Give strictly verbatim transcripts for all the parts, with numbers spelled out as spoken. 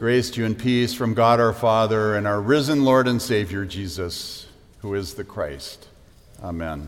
Grace to you and peace from God our Father and our risen Lord and Savior Jesus, who is the Christ. Amen.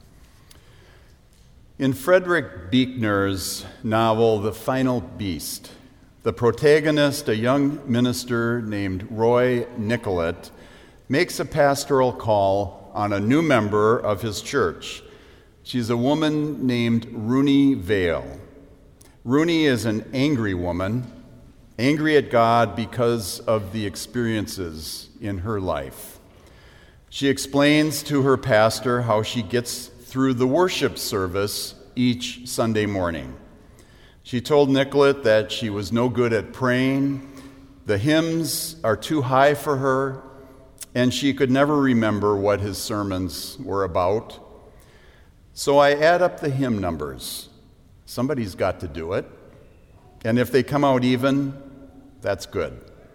In Frederick Buechner's novel, The Final Beast, the protagonist, a young minister named Roy Nicollet, makes a pastoral call on a new member of his church. She's a woman named Rooney Vale. Rooney is an angry woman, angry at God because of the experiences in her life. She explains to her pastor how she gets through the worship service each Sunday morning. She told Nicollet that she was no good at praying, the hymns are too high for her, and she could never remember what his sermons were about. So I add up the hymn numbers. Somebody's got to do it. And if they come out even, that's good.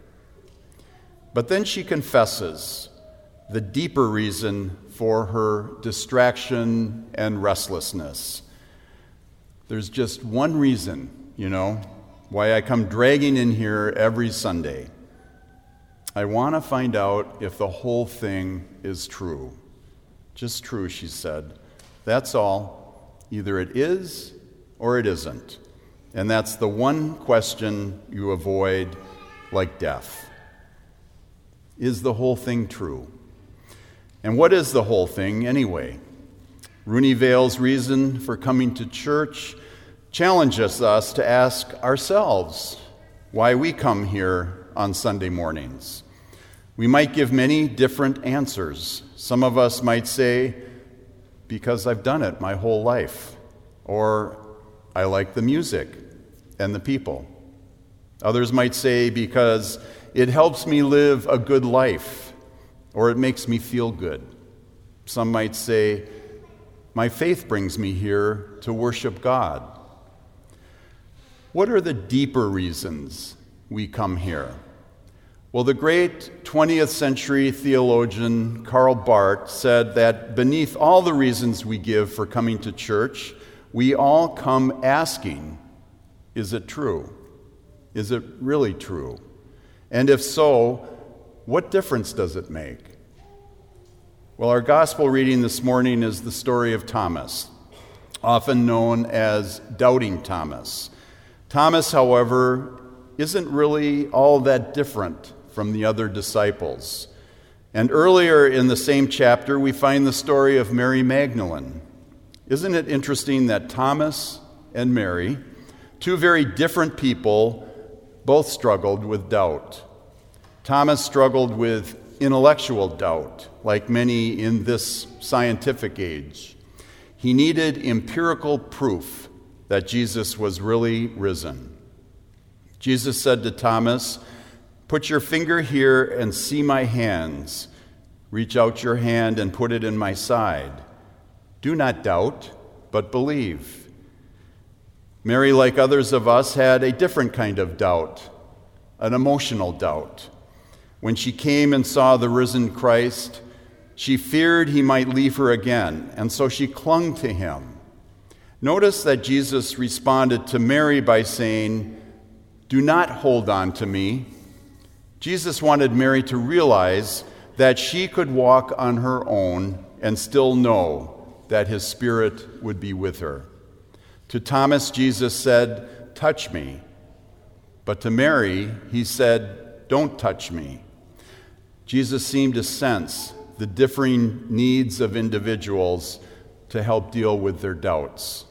But then she confesses the deeper reason for her distraction and restlessness. There's just one reason, you know, why I come dragging in here every Sunday. I want to find out if the whole thing is true. Just true, she said. That's all. Either it is or it isn't. And that's the one question you avoid like death. Is the whole thing true? And what is the whole thing anyway? Rooney Vale's reason for coming to church challenges us to ask ourselves why we come here on Sunday mornings. We might give many different answers. Some of us might say, because I've done it my whole life, or I like the music and the people. Others might say, because it helps me live a good life, or it makes me feel good. Some might say, my faith brings me here to worship God. What are the deeper reasons we come here? Well, the great twentieth century theologian Karl Barth said that beneath all the reasons we give for coming to church, we all come asking, is it true? Is it really true? And if so, what difference does it make? Well, our gospel reading this morning is the story of Thomas, often known as Doubting Thomas. Thomas, however, isn't really all that different from the other disciples. And earlier in the same chapter, we find the story of Mary Magdalene. Isn't it interesting that Thomas and Mary, two very different people, both struggled with doubt? Thomas struggled with intellectual doubt, like many in this scientific age. He needed empirical proof that Jesus was really risen. Jesus said to Thomas, "Put your finger here and see my hands. Reach out your hand and put it in my side. Do not doubt, but believe." Mary, like others of us, had a different kind of doubt, an emotional doubt. When she came and saw the risen Christ, she feared he might leave her again, and so she clung to him. Notice that Jesus responded to Mary by saying, "Do not hold on to me." Jesus wanted Mary to realize that she could walk on her own and still know that his Spirit would be with her. To Thomas, Jesus said, "Touch me." But to Mary, he said, "Don't touch me." Jesus seemed to sense the differing needs of individuals to help deal with their doubts.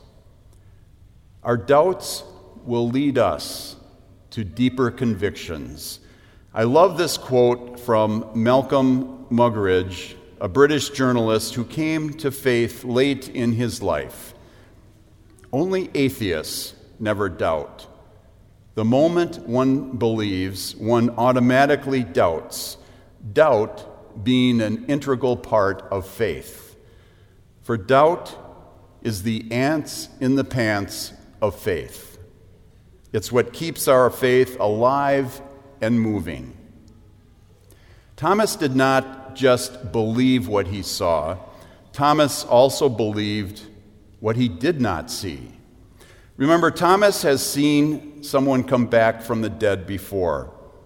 Our doubts will lead us to deeper convictions. I love this quote from Malcolm Muggeridge, a British journalist who came to faith late in his life. Only atheists never doubt. The moment one believes, one automatically doubts, doubt being an integral part of faith. For doubt is the ants in the pants of faith. It's what keeps our faith alive and moving. Thomas did not just believe what he saw. Thomas also believed what he did not see. Remember, Thomas has seen someone come back from the dead before.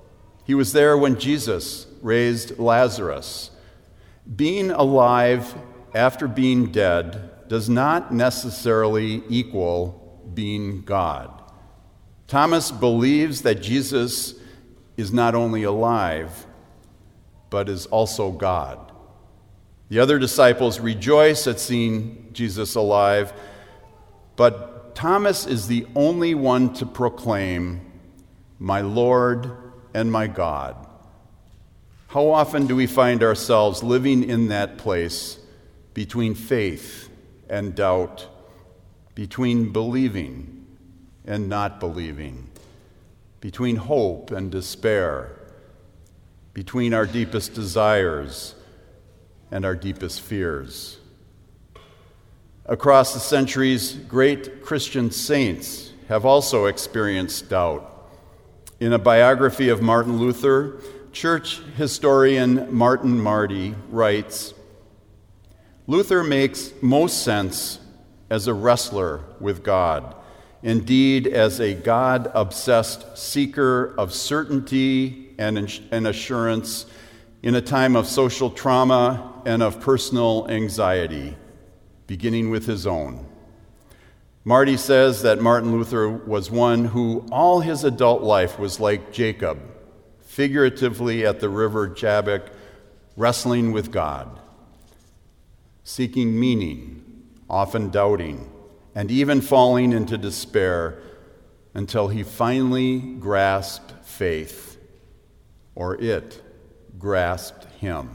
He was there when Jesus raised Lazarus. Being alive after being dead does not necessarily equal being God. Thomas believes that Jesus is not only alive, but is also God. The other disciples rejoice at seeing Jesus alive, but Thomas is the only one to proclaim, "My Lord and my God." How often do we find ourselves living in that place between faith and doubt, between believing and not believing, between hope and despair, between our deepest desires and our deepest fears? Across the centuries, great Christian saints have also experienced doubt. In a biography of Martin Luther, church historian Martin Marty writes, "Luther makes most sense as a wrestler with God, indeed as a God-obsessed seeker of certainty and assurance in a time of social trauma and of personal anxiety, beginning with his own." Marty says that Martin Luther was one who all his adult life was like Jacob, figuratively at the river Jabbok, wrestling with God, seeking meaning, often doubting, and even falling into despair until he finally grasped faith, or it grasped him.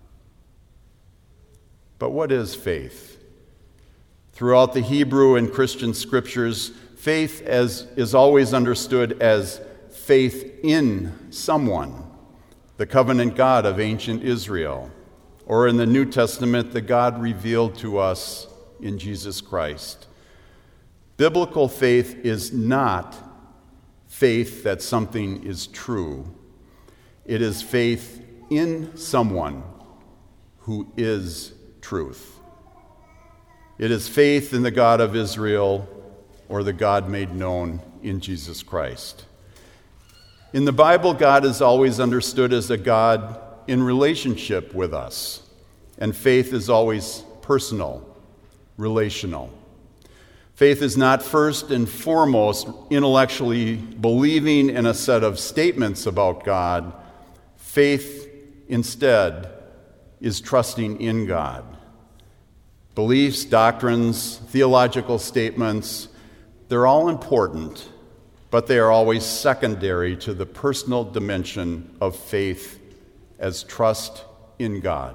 But what is faith? Throughout the Hebrew and Christian scriptures, faith as, is always understood as faith in someone, the covenant God of ancient Israel, or in the New Testament, the God revealed to us in Jesus Christ. Biblical faith is not faith that something is true. It is faith in someone who is truth. It is faith in the God of Israel, or the God made known in Jesus Christ. In the Bible, God is always understood as a God in relationship with us, and faith is always personal, relational. Faith is not first and foremost intellectually believing in a set of statements about God. Faith, instead, is trusting in God. Beliefs, doctrines, theological statements, they're all important, but they are always secondary to the personal dimension of faith as trust in God.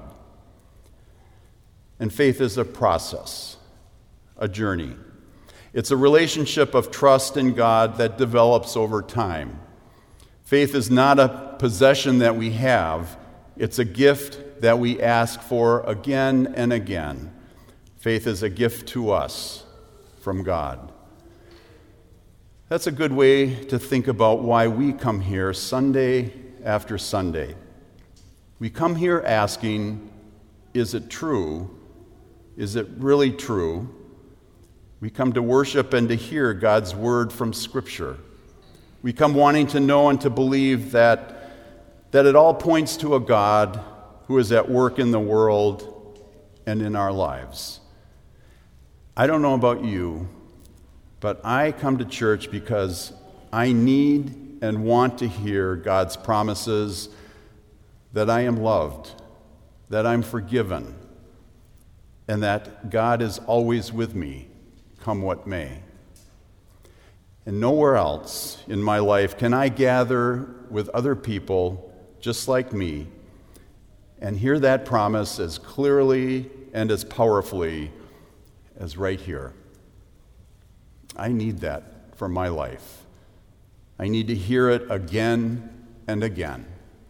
And faith is a process, a journey. It's a relationship of trust in God that develops over time. Faith is not a possession that we have, it's a gift that we ask for again and again. Faith is a gift to us from God. That's a good way to think about why we come here Sunday after Sunday. We come here asking, is it true? Is it really true? We come to worship and to hear God's word from Scripture. We come wanting to know and to believe that, that it all points to a God who is at work in the world and in our lives. I don't know about you, but I come to church because I need and want to hear God's promises that I am loved, that I'm forgiven, and that God is always with me, come what may. And nowhere else in my life can I gather with other people just like me and hear that promise as clearly and as powerfully as right here. I need that for my life. I need to hear it again and again.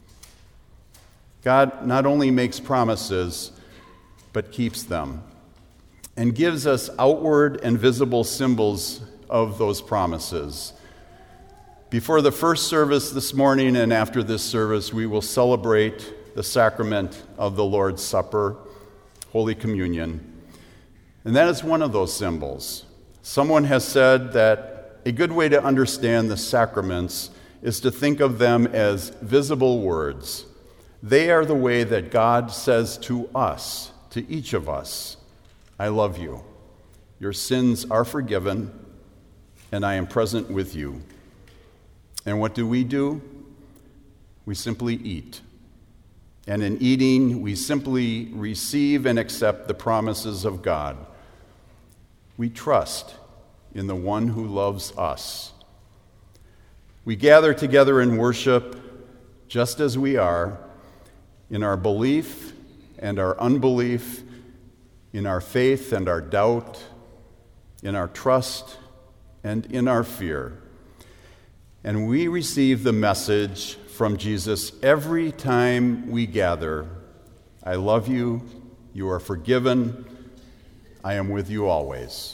God not only makes promises, but keeps them and gives us outward and visible symbols of those promises. Before the first service this morning and after this service, we will celebrate the sacrament of the Lord's Supper, Holy Communion. And that is one of those symbols. Someone has said that a good way to understand the sacraments is to think of them as visible words. They are the way that God says to us, to each of us, I love you. Your sins are forgiven, and I am present with you. And what do we do? We simply eat. And in eating, we simply receive and accept the promises of God. We trust in the one who loves us. We gather together in worship just as we are, in our belief and our unbelief, in our faith and our doubt, in our trust and in our fear. And we receive the message from Jesus every time we gather. I love you, you are forgiven, I am with you always.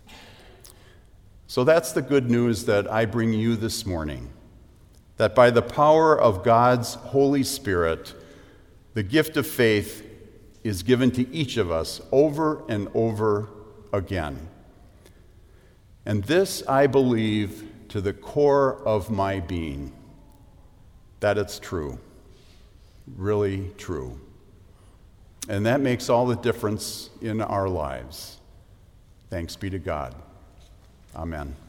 So that's the good news that I bring you this morning, that by the power of God's Holy Spirit, the gift of faith is given to each of us over and over again. And this I believe to the core of my being, that it's true, really true. And that makes all the difference in our lives. Thanks be to God. Amen.